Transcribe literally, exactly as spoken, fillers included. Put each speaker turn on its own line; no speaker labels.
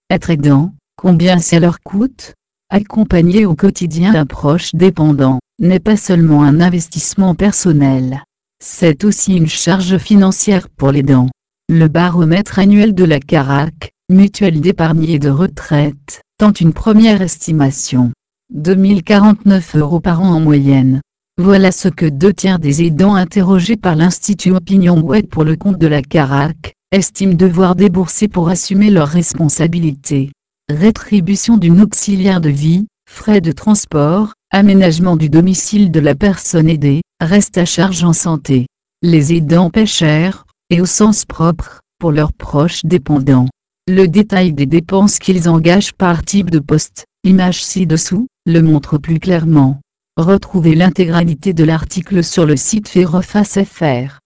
Être aidant, combien ça leur coûte? Accompagner au quotidien un proche dépendant, n'est pas seulement un investissement personnel. C'est aussi une charge financière pour l'aidant. Le baromètre annuel de la Caraque, mutuelle d'épargne et de retraite, tente une première estimation. deux mille quarante-neuf euros par an en moyenne. Voilà ce que deux tiers des aidants interrogés par l'Institut OpinionWay pour le compte de la Caraque, estiment devoir débourser pour assumer leurs responsabilités. Rétribution d'une auxiliaire de vie, frais de transport, aménagement du domicile de la personne aidée, reste à charge en santé. Les aidants paient cher, et au sens propre, pour leurs proches dépendants. Le détail des dépenses qu'ils engagent par type de poste, image ci-dessous, le montre plus clairement. Retrouvez l'intégralité de l'article sur le site Feroface point F R.